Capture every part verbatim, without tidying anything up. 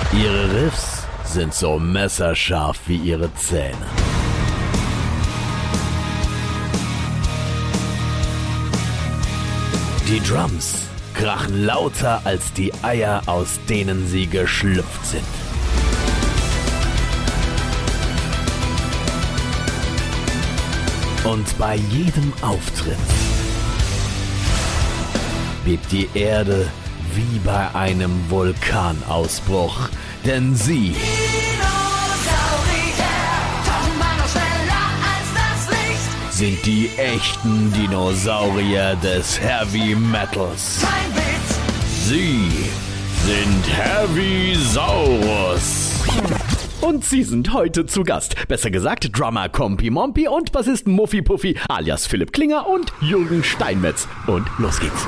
Ihre Riffs sind so messerscharf wie ihre Zähne. Die Drums krachen lauter als die Eier, aus denen sie geschlüpft sind. Und bei jedem Auftritt bebt die Erde wie bei einem Vulkanausbruch, denn sie sind die echten Dinosaurier des Heavy Metals. Sie sind Heavysaurus. Und sie sind heute zu Gast. Besser gesagt Drummer Kompi Mompi und Bassist Muffi Puffi alias Philipp Klinger und Jürgen Steinmetz. Und los geht's.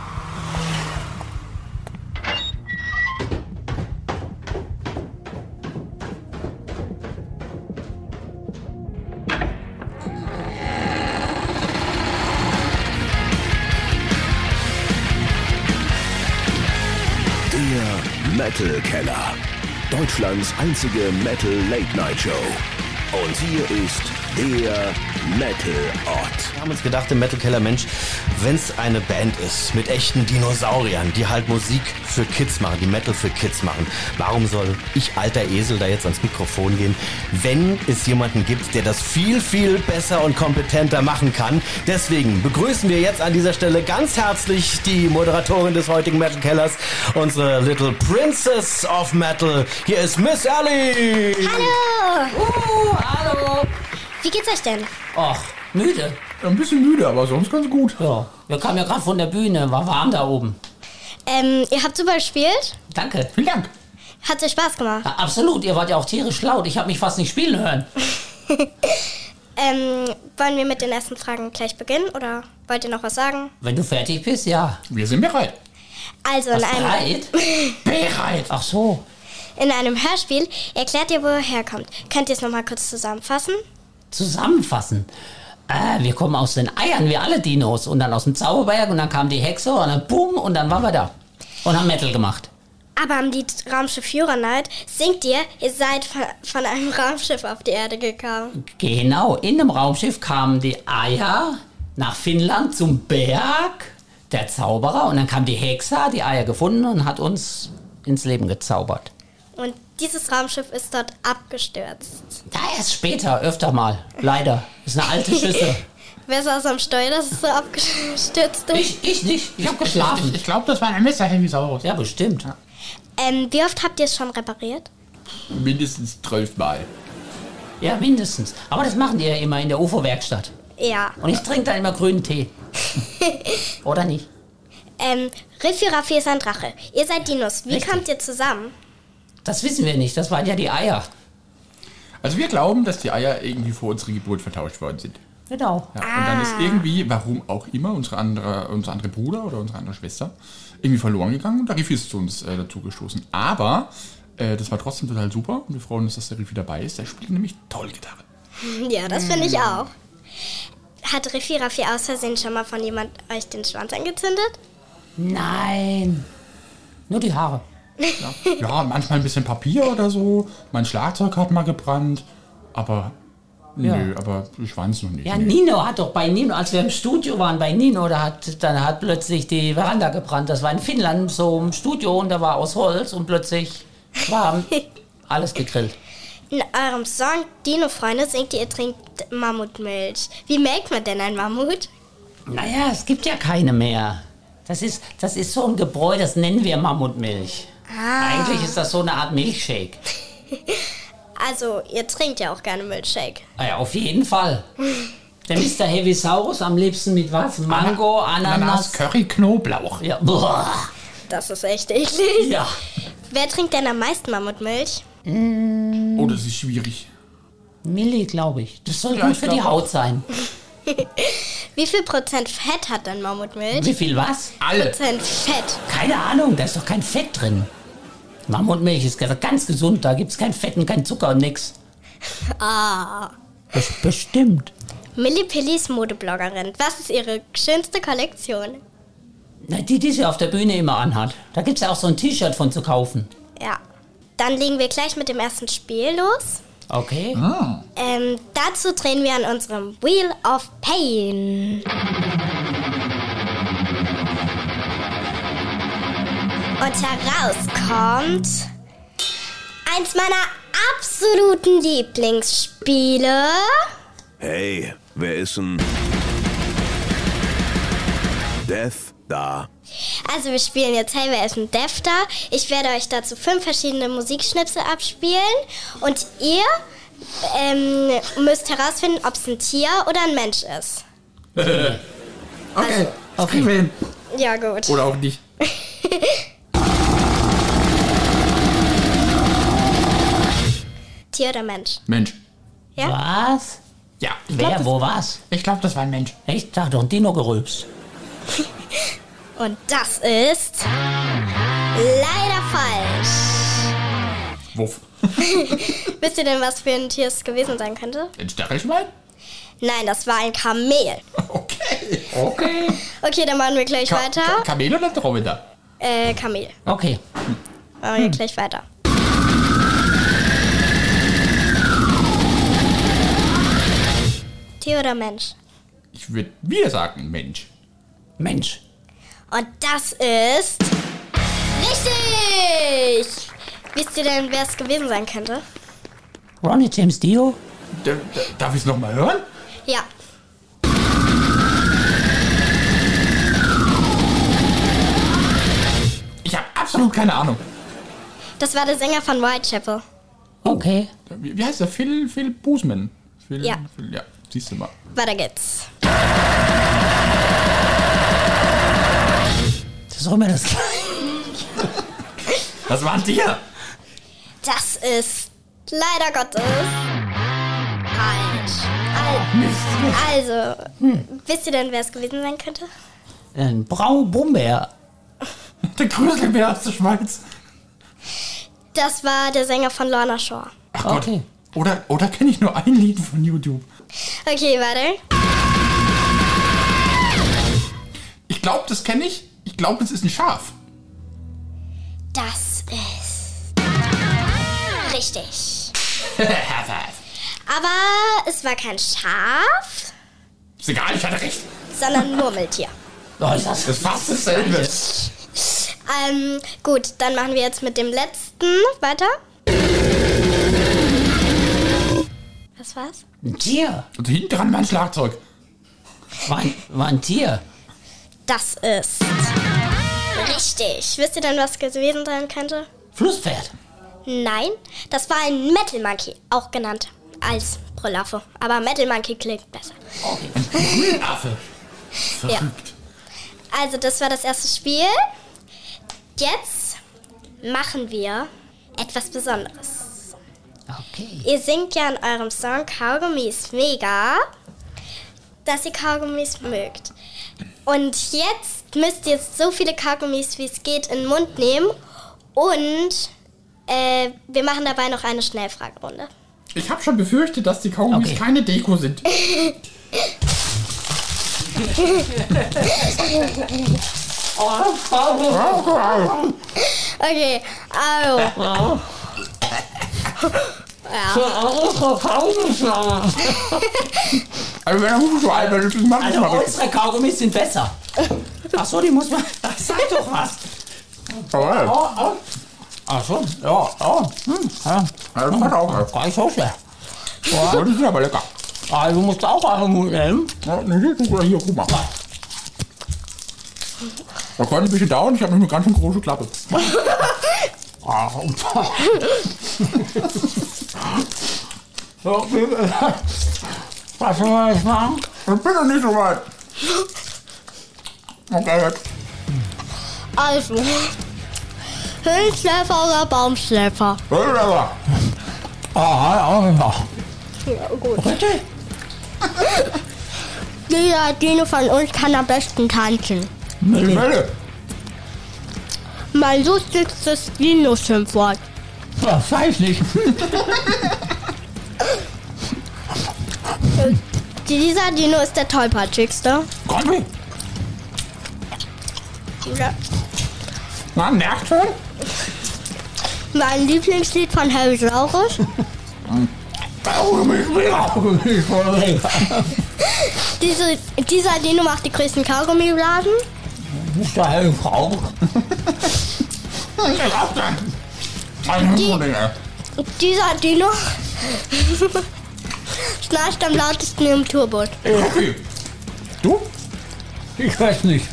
Metal Keller, Deutschlands einzige Metal Late Night Show. Und hier ist der Metal Ort. Wir haben uns gedacht im Metal Keller, Mensch, wenn es eine Band ist mit echten Dinosauriern, die halt Musik für Kids machen, die Metal für Kids machen, warum soll ich, alter Esel, da jetzt ans Mikrofon gehen, wenn es jemanden gibt, der das viel, viel besser und kompetenter machen kann? Deswegen begrüßen wir jetzt an dieser Stelle ganz herzlich die Moderatorin des heutigen Metal Kellers, unsere Little Princess of Metal. Hier ist Miss Ellie. Hallo. Uh, hallo. Wie geht's euch denn? Ach, müde. Ein bisschen müde, aber sonst ganz gut. Ja, wir kamen ja gerade von der Bühne, war warm da oben. Ähm, ihr habt super gespielt. Danke. Vielen Dank. Hat euch Spaß gemacht? Ja, absolut, ihr wart ja auch tierisch laut. Ich habe mich fast nicht spielen hören. ähm, wollen wir mit den ersten Fragen gleich beginnen oder wollt ihr noch was sagen? Wenn du fertig bist, ja. Wir sind bereit. Also in Was, einem, bereit? Bereit. Ach so. in einem Hörspiel erklärt ihr, wo ihr herkommt. Könnt ihr es nochmal kurz zusammenfassen? Zusammenfassen. Äh, wir kommen aus den Eiern, wir alle Dinos. Und dann aus dem Zauberberg und dann kam die Hexe und dann boom und dann waren wir da. Und haben Metal gemacht. Aber am Lied Raumschiff Uranite singt ihr, ihr seid von, von einem Raumschiff auf die Erde gekommen. Genau, in dem Raumschiff kamen die Eier nach Finnland zum Berg, der Zauberer. Und dann kam die Hexe, hat die Eier gefunden und hat uns ins Leben gezaubert. Und dieses Raumschiff ist dort abgestürzt. Ja, erst später, öfter mal. Leider. Ist eine alte Schüssel. Wer saß am Steuer, dass es so abgestürzt ist? Ich, ich nicht. Ich hab geschlafen. Ich, ich glaube, das war ein Messer Heavysaurus. Ja, bestimmt. Ähm, wie oft habt ihr es schon repariert? Mindestens zwölf Mal. Ja, mindestens. Aber das machen die ja immer in der U F O-Werkstatt. Ja. Und ich trinke da immer grünen Tee. Oder nicht? Ähm, Riffi Raffi ist ein Drache. Ihr seid Dinos. Wie Richtig. kommt ihr zusammen? Das wissen wir nicht. Das waren ja die Eier. Also wir glauben, dass die Eier irgendwie vor unserer Geburt vertauscht worden sind. Genau. Ja, und dann ist irgendwie, warum auch immer, unsere andere, unser andere Bruder oder unsere andere Schwester irgendwie verloren gegangen und der Riffi ist zu uns äh, dazu gestoßen. Aber äh, das war trotzdem total super und wir freuen uns, dass der Riffi dabei ist. Der spielt nämlich toll Gitarre. Ja, das finde ich auch. Hat Riffi Raffi aus Versehen schon mal von jemand euch den Schwanz angezündet? Nein. Nur die Haare. Ja, ja, manchmal ein bisschen Papier oder so. Mein Schlagzeug hat mal gebrannt. Aber, Ja. nö, aber Schwanz noch nicht. Ja, nee. Nino hat doch bei Nino, als wir im Studio waren bei Nino, da hat, dann hat plötzlich die Veranda gebrannt. Das war in Finnland so im Studio und da war aus Holz und plötzlich war alles gegrillt. In eurem Song Dino-Freunde singt ihr, ihr trinkt Mammutmilch. Wie melkt man denn ein Mammut? Naja, es gibt ja keine mehr. Das ist, das ist so ein Gebräu, das nennen wir Mammutmilch. Ah. Eigentlich ist das so eine Art Milchshake. Also, ihr trinkt ja auch gerne Milchshake. Ah ja, auf jeden Fall. Der Mister Heavysaurus am liebsten mit was? Mango, Ananas. Ananas, Curry, Knoblauch. Ja, boah. Das ist echt eklig. Ja. Wer trinkt denn am meisten Mammutmilch? Oh, das ist schwierig. Milli, glaube ich. Das soll Ja, gut ich für die glaub Haut auch. sein. Wie viel Prozent Fett hat denn Mammutmilch? Wie viel was? Alle. Prozent Fett. Keine Ahnung, da ist doch kein Fett drin. Mammutmilch ist ganz gesund, da gibt es kein Fett und kein Zucker und nix. Ah. Das bestimmt. Milli Pilli ist Modebloggerin. Was ist ihre schönste Kollektion? Na, die, die sie auf der Bühne immer anhat. Da gibt es ja auch so ein T-Shirt von zu kaufen. Ja. dann legen wir gleich mit dem ersten Spiel los. Okay. Ah. Ähm, dazu drehen wir an unserem Wheel of Pain. Und heraus kommt eins meiner absoluten Lieblingsspiele. Hey, wer ist denn Death da? Also wir spielen jetzt Hey, wer ist ein Death da? Ich werde euch dazu fünf verschiedene Musikschnipsel abspielen und ihr ähm, müsst herausfinden, ob es ein Tier oder ein Mensch ist. Okay, Also, das kriegen wir hin. Ja, gut. Oder auch nicht. Tier oder Mensch? Mensch. Ja? Was? Ja. Ich Wer, glaub, wo, was? Ich glaube, das war ein Mensch. Echt? Da hat doch ein Dino gerülpst. Und das ist leider falsch. Wuff. Wisst ihr denn, was für ein Tier es gewesen sein könnte? Ein Stachelschwein? Nein, das war ein Kamel. Okay. Okay. Okay, dann machen wir gleich Ka weiter. Ka Kamel oder Dromedar? Äh, Kamel. Okay. Machen wir gleich weiter. Tier oder Mensch? Ich würde wieder sagen Mensch. Mensch. Und das ist richtig! Wisst ihr denn, wer es gewesen sein könnte? Ronnie James Dio? D -d Darf ich es nochmal hören? Ja. Ich habe absolut keine Ahnung. Das war der Sänger von Whitechapel. Okay. Wie, wie heißt der? Phil, Phil Boseman? Phil, Ja. Phil, ja, siehst du mal. Weiter geht's. Das ist auch immer das Gleiche. Was war ein Tier? Das ist leider Gottes falsch. Al also, wisst ihr denn, wer es gewesen sein könnte? Ein Brau Brummbär. Der Grüselbär aus der Schweiz. Das war der Sänger von Lorna Shore. Ach Gott. Okay. Oder, oder kenne ich nur ein Lied von YouTube? Okay, warte. Ich glaube, das kenne ich. Ich glaube, es ist ein Schaf. Das ist richtig. Aber es war kein Schaf, Ist egal, ich hatte recht. sondern ein Murmeltier. Oh, ist das Das ist fast dasselbe. Ähm, gut, dann machen wir jetzt mit dem letzten weiter. Was war's? ein Tier. Und hinten dran mein Schlagzeug. War ein, war ein Tier. Das ist richtig. Wisst ihr denn, was gewesen sein könnte? Flusspferd. Nein, das war ein Metal Monkey, auch genannt als Brüllaffe. Aber Metal Monkey klingt besser. Okay. Affe. Ja. Also das war das erste Spiel. Jetzt machen wir etwas Besonderes. Okay. Ihr singt ja in eurem Song Kaugummis mega, dass ihr Kaugummis mögt. Und jetzt müsst ihr so viele Kaugummis, wie es geht, in den Mund nehmen. Und äh, wir machen dabei noch eine Schnellfragerunde. Ich habe schon befürchtet, dass die Kaugummis Okay. keine Deko sind. Okay, also. Also wenn er so alt wird, dann mach ich Also mal richtig. unsere Kaugummis sind besser. Ach so, die muss man... Sag doch was. Aber Oh, oh. Ach so, ja, ja. Hm, ja. ja, das macht auch was. Gar nicht so schlecht. Ja, die sind aber lecker. Ah, du musst auch einen Mund nehmen. Ja, nee, guck mal hier, guck mal. Das kann ein bisschen dauern, ich habe noch eine ganz schön große Klappe. Ah, so, was soll man jetzt machen? Ich bin noch nicht so weit. Okay, jetzt. Also. Höhlenschläfer oder Baumschläfer? Wunderbar. Ah, ja, ja. Ja, gut. Richtig? Dieser Dino von uns kann am besten tanzen. Melle. Mein lustigstes Dino-Schimpfwort. Ja, weiß nicht. Dieser Dino ist der tollpatschigste. Kombi. Ja. Na, merkt schon? Mein Lieblingslied von Harry Saurus. Diese, dieser Dino macht die größten Kaugummiblasen. Ist der Harry Saurus? Die, dieser Dino schnarcht am lautesten im Turbo. Okay. Du? Ich weiß nicht.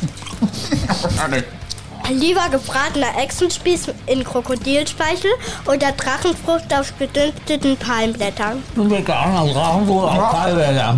Lieber gebratener Echsenspieß in Krokodilspeichel oder Drachenfrucht auf gedünsteten Palmblättern. Du veganer Drachen wohl auch Palmblätter.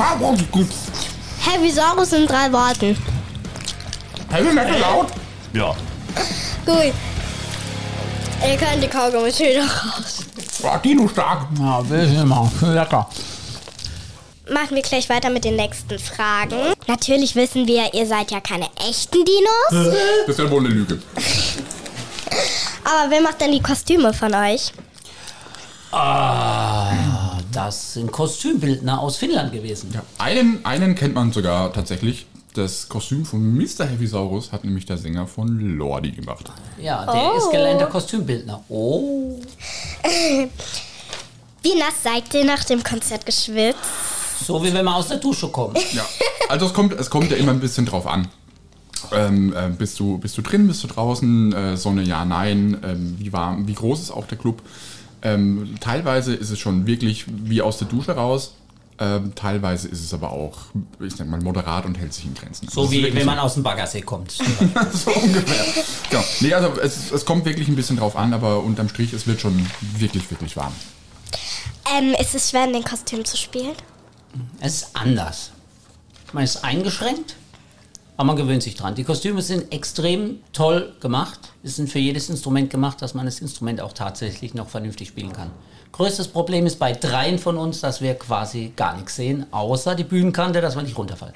Heavy Saurus in drei Worten. Heavy Metal laut? Ja. Gut. Ihr könnt die Kaugummis wieder raus. War Dino stark. Ja, will ich immer. Lecker. Machen wir gleich weiter mit den nächsten Fragen. Natürlich wissen wir, ihr seid ja keine echten Dinos. Das ist ja wohl eine Lüge. Aber wer macht denn die Kostüme von euch? Ah, das sind Kostümbildner aus Finnland gewesen. Ja, einen, einen kennt man sogar tatsächlich. Das Kostüm von Mister Heavysaurus hat nämlich der Sänger von Lordi gemacht. Ja, der Oh. ist gelernter Kostümbildner. Oh. Wie nass seid ihr nach dem Konzert geschwitzt? So wie wenn man aus der Dusche kommt. Ja, also es kommt, es kommt ja immer ein bisschen drauf an. Ähm, äh, bist du, bist du drin, bist du draußen, äh, Sonne, ja, nein, ähm, wie warm, wie groß ist auch der Club? Ähm, teilweise ist es schon wirklich wie aus der Dusche raus. Ähm, teilweise ist es aber auch, ich sag mal, moderat und hält sich in Grenzen. So wie wenn man aus dem Baggersee kommt. so ungefähr. Genau. Nee, also es, es kommt wirklich ein bisschen drauf an, aber unterm Strich, es wird schon wirklich, wirklich warm. Ähm, ist es schwer, in den Kostümen zu spielen? Es ist anders. Man ist eingeschränkt, aber man gewöhnt sich dran. Die Kostüme sind extrem toll gemacht. Es sind für jedes Instrument gemacht, dass man das Instrument auch tatsächlich noch vernünftig spielen kann. Größtes Problem ist bei dreien von uns, dass wir quasi gar nichts sehen, außer die Bühnenkante, dass wir nicht runterfallen.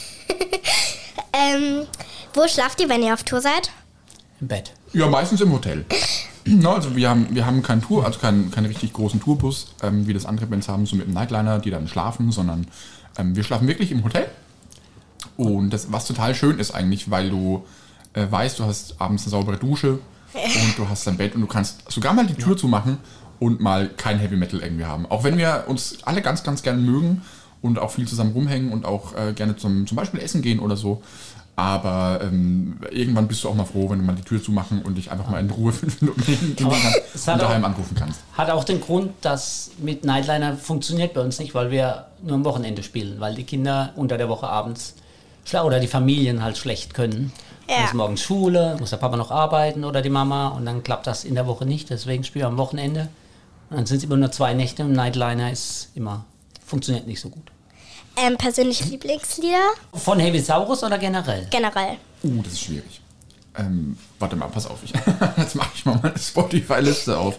ähm, wo schlaft ihr, wenn ihr auf Tour seid? Im Bett. Ja, meistens im Hotel. No, also wir haben, wir haben keinen Tour, also keinen, keinen richtig großen Tourbus, ähm, wie das andere Bands haben, so mit einem Nightliner, die dann schlafen, sondern ähm, wir schlafen wirklich im Hotel. Und das, was total schön ist eigentlich, weil du äh, weißt, du hast abends eine saubere Dusche und du hast dein Bett und du kannst sogar mal die Tür zumachen und mal kein Heavy Metal irgendwie haben. Auch wenn wir uns alle ganz, ganz gerne mögen und auch viel zusammen rumhängen und auch äh, gerne zum, zum Beispiel essen gehen oder so. Aber ähm, irgendwann bist du auch mal froh, wenn du mal die Tür zumachen und dich einfach mal in Ruhe fünf Minuten hinlegen kannst und daheim anrufen kannst. Hat auch den Grund, dass mit Nightliner funktioniert bei uns nicht, weil wir nur am Wochenende spielen, weil die Kinder unter der Woche abends schla- oder die Familien halt schlecht können. Ja. Muss morgens Schule, muss der Papa noch arbeiten oder die Mama und dann klappt das in der Woche nicht, deswegen spielen wir am Wochenende. Und dann sind es immer nur zwei Nächte und Nightliner ist immer, funktioniert nicht so gut. Ähm, persönliche Lieblingslieder? Von Heavysaurus oder generell? Generell. Uh, das ist schwierig. Ähm, warte mal, pass auf. Ich, jetzt mache ich mal meine Spotify-Liste auf.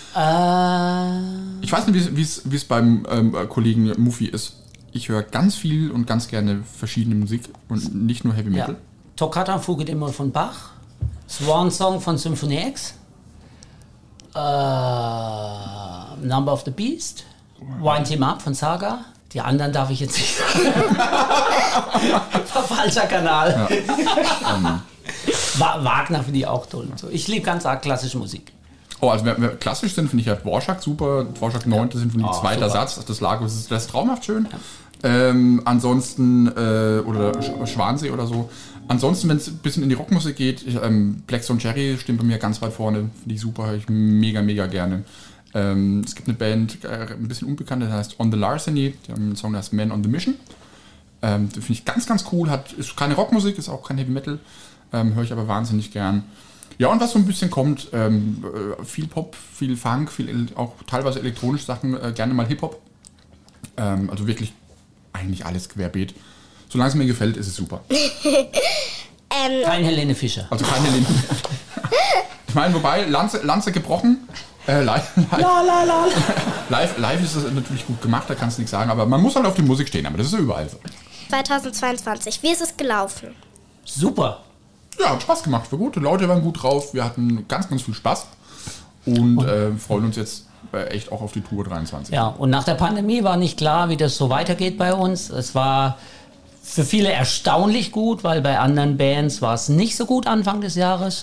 Äh, Ich weiß nicht, wie es- wie es beim ähm, Kollegen Muffy ist. Ich höre ganz viel und ganz gerne verschiedene Musik und nicht nur Heavy ja. Metal. Toccata Fuge d'Amore von Bach, Swan Song von Symphony X, äh, Number of the Beast, Wind Him Up von Saga. Die anderen darf ich jetzt nicht sagen. War falscher Kanal. Ja. Wa- Wagner finde ich auch toll. Und so. Ich liebe ganz arg klassische Musik. Oh, also wer, wer klassisch sind, finde ich ja Dvorak super. Dvorak neunte Sinfonie, Oh, zweiter super. Satz. Das Lago, das ist, das ist traumhaft schön. Ähm, ansonsten, äh, oder Sch- Schwansee oder so. Ansonsten, wenn es ein bisschen in die Rockmusik geht, ich, ähm, Blackstone Cherry stimmt bei mir ganz weit vorne. Finde ich super, höre ich mega, mega gerne. Ähm, es gibt eine Band, äh, ein bisschen unbekannt, die heißt On the Larceny. Die haben einen Song, der heißt Man on the Mission. Ähm, den finde ich ganz, ganz cool. Hat, ist keine Rockmusik, ist auch kein Heavy Metal. Ähm, höre ich aber wahnsinnig gern. Ja, und was so ein bisschen kommt, ähm, äh, viel Pop, viel Funk, viel el- auch teilweise elektronische Sachen, äh, gerne mal Hip-Hop. Ähm, also wirklich eigentlich alles querbeet. Solange es mir gefällt, ist es super. Ähm, Kein Helene Fischer. Also keine Linie. Ich meine, wobei, Lanze, Lanze gebrochen. Äh, live, live, live, live ist das natürlich gut gemacht, da kannst du nichts sagen, aber man muss halt auf die Musik stehen, aber das ist ja überall so. zweitausendzweiundzwanzig, wie ist es gelaufen? Super. Ja, hat Spaß gemacht, war gut, die Leute waren gut drauf, wir hatten ganz, ganz viel Spaß und äh, freuen uns jetzt äh, echt auch auf die Tour dreiundzwanzig. Ja, und nach der Pandemie war nicht klar, wie das so weitergeht bei uns. Es war für viele erstaunlich gut, weil bei anderen Bands war es nicht so gut Anfang des Jahres.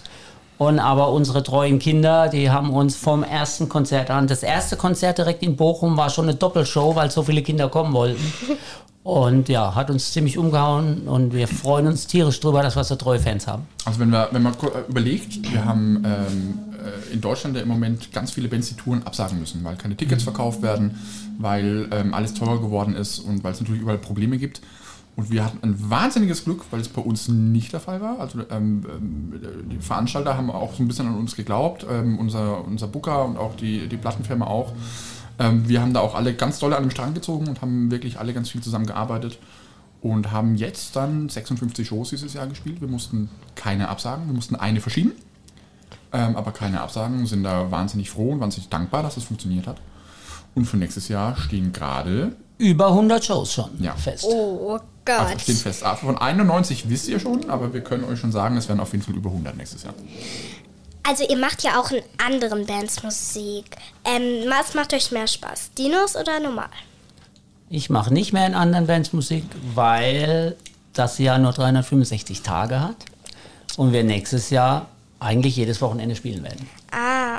Und aber unsere treuen Kinder, die haben uns vom ersten Konzert an, das erste Konzert direkt in Bochum war schon eine Doppelshow, weil so viele Kinder kommen wollten. Und ja, hat uns ziemlich umgehauen und wir freuen uns tierisch drüber, dass wir so treue Fans haben. Also wenn, wir, wenn man überlegt, wir haben ähm, in Deutschland ja im Moment ganz viele Bands, die Touren absagen müssen, weil keine Tickets verkauft werden, weil ähm, alles teurer geworden ist und weil es natürlich überall Probleme gibt. Und wir hatten ein wahnsinniges Glück, weil es bei uns nicht der Fall war. Also ähm, die Veranstalter haben auch so ein bisschen an uns geglaubt, ähm, unser, unser Booker und auch die, die Plattenfirma auch. Ähm, wir haben da auch alle ganz doll an den Strang gezogen und haben wirklich alle ganz viel zusammengearbeitet und haben jetzt dann sechsundfünfzig Shows dieses Jahr gespielt. Wir mussten keine absagen, wir mussten eine verschieben, ähm, aber keine absagen, sind da wahnsinnig froh und wahnsinnig dankbar, dass das funktioniert hat. Und für nächstes Jahr stehen gerade über hundert Shows schon ja. fest. Oh Gott. Also stehen fest. Von einundneunzig wisst ihr schon, aber wir können euch schon sagen, es werden auf jeden Fall über hundert nächstes Jahr. Also ihr macht ja auch in anderen Bands Musik. Ähm, was macht euch mehr Spaß? Dinos oder normal? Ich mache nicht mehr in anderen Bands Musik, weil das Jahr nur dreihundertfünfundsechzig Tage hat und wir nächstes Jahr eigentlich jedes Wochenende spielen werden. Ah.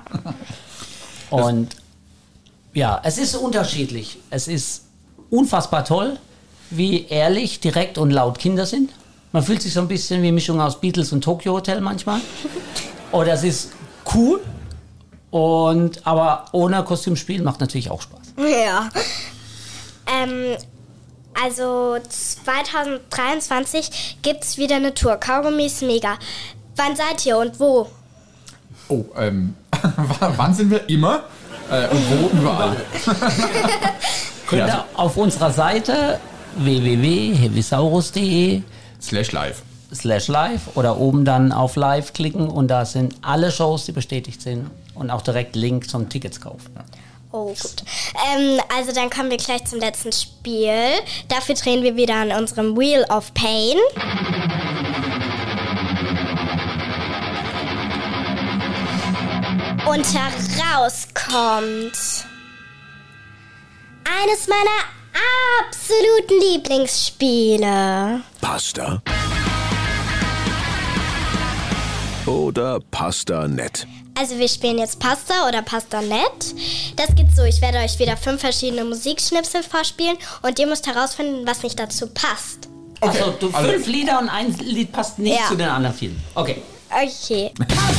Und ja, es ist unterschiedlich. Es ist unfassbar toll, wie ehrlich, direkt und laut Kinder sind. Man fühlt sich so ein bisschen wie eine Mischung aus Beatles und Tokyo Hotel manchmal. Oder es ist cool, und, aber ohne Kostümspiel macht natürlich auch Spaß. Ja. Ähm, also zwanzig dreiundzwanzig gibt es wieder eine Tour. Kaugummi ist mega. Wann seid ihr und wo? Oh, ähm, wann sind wir immer? Äh, und wo überall? Könnt ihr auf unserer Seite w w w punkt heavisaurus punkt de slash live slash live oder oben dann auf live klicken und da sind alle Shows, die bestätigt sind und auch direkt Link zum Ticketskauf. Ja. Oh, gut. Ähm, also dann kommen wir gleich zum letzten Spiel. Dafür drehen wir wieder an unserem Wheel of Pain. Und heraus kommt eines meiner absoluten Lieblingsspiele. Pasta oder Pasta Net? Also wir spielen jetzt Pasta oder Pasta Net. Das geht so, ich werde euch wieder fünf verschiedene Musikschnipsel vorspielen und ihr müsst herausfinden, was nicht dazu passt. Okay, also du also fünf Lieder und ein Lied passt nicht Ja. zu den anderen vielen. Okay. Okay.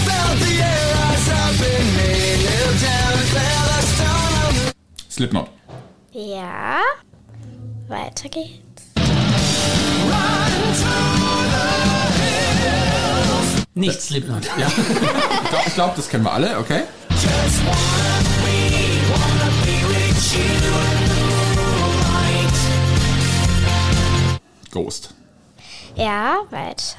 Slipknot. Ja. Weiter geht's. Nicht Slipknot. Ja. Ich glaube, glaub, das kennen wir alle, okay? Ghost. Ja, weiter.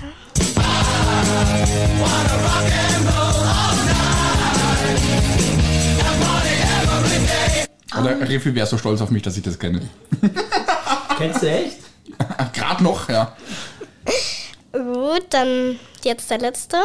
Und der Refi wäre so stolz auf mich, dass ich das kenne. Kennst du echt? Gerade noch, ja. Gut, dann jetzt der letzte.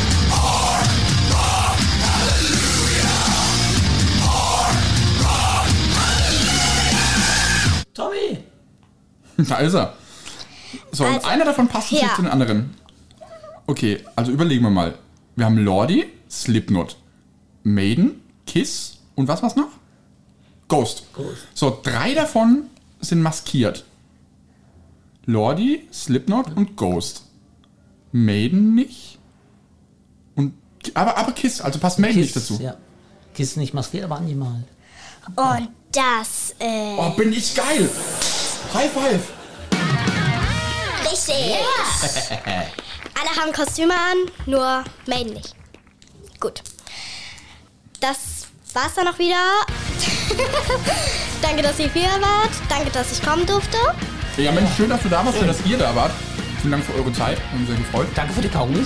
Tommy! Da ist er. So, und Also, einer davon passt nicht ja. zu den anderen. Okay, also überlegen wir mal. Wir haben Lordi, Slipknot, Maiden, Kiss und was war's noch? Ghost. Ghost. So, drei davon sind maskiert. Lordi, Slipknot und Ghost. Maiden nicht. Und, aber, aber Kiss, also passt Maiden nicht dazu. Ja. Kiss nicht maskiert, aber angemalt. Und das äh, Oh, bin ich geil! High five! richtig. Alle haben Kostüme an, nur Maiden nicht. Gut. Das war's dann noch wieder. Danke, dass ihr hier wart. Danke, dass ich kommen durfte. Ja, Mensch, schön, dass du da warst, schön, dass ihr da wart. Vielen Dank für eure Zeit, haben mich sehr gefreut. Danke für die Kaugummis.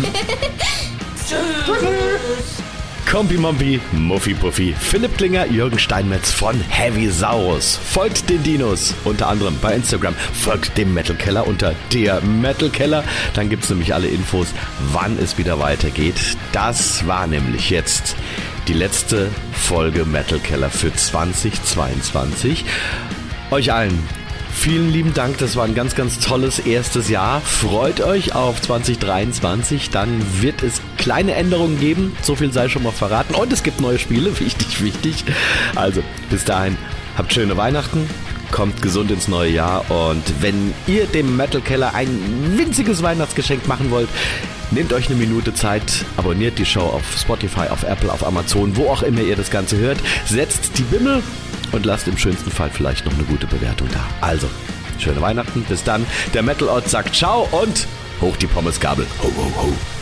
Kompi Mompi, Muffi Puffi, Philipp Klinger, Jürgen Steinmetz von Heavisaurus. Folgt den Dinos, unter anderem bei Instagram. Folgt dem Metal Keller unter der Metal Keller. Dann gibt's nämlich alle Infos, wann es wieder weitergeht. Das war nämlich jetzt die letzte Folge Metal Keller für zwanzig zweiundzwanzig. Euch allen Vielen lieben Dank, das war ein ganz, ganz tolles erstes Jahr. Freut euch auf zwanzig dreiundzwanzig, dann wird es kleine Änderungen geben, so viel sei schon mal verraten. Und es gibt neue Spiele, wichtig, wichtig. Also, bis dahin, habt schöne Weihnachten, kommt gesund ins neue Jahr und wenn ihr dem Metal Keller ein winziges Weihnachtsgeschenk machen wollt, nehmt euch eine Minute Zeit, abonniert die Show auf Spotify, auf Apple, auf Amazon, wo auch immer ihr das Ganze hört, setzt die Bimmel und lasst im schönsten Fall vielleicht noch eine gute Bewertung da. Also, schöne Weihnachten, bis dann. Der Metal Ort sagt ciao und hoch die Pommesgabel. Ho, ho, ho.